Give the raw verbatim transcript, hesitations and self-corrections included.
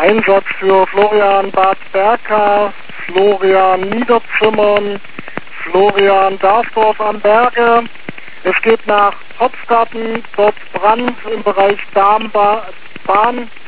Einsatz für Florian Bad Berka, Florian Niederzimmern, Florian Darsdorf am Berge. Es geht nach Hopfgarten, dort Brand im Bereich Darmbahn